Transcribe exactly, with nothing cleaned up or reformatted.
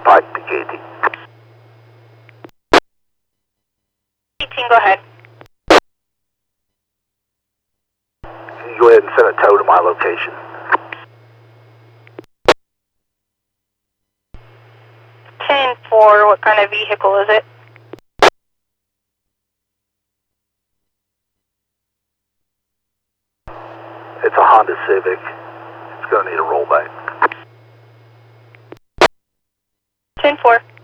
Pike to Katie. eighteen, go ahead. Can you go ahead and send a tow to my location? ten four, what kind of vehicle is it? It's a Honda Civic. It's going to need a rollback. ten four.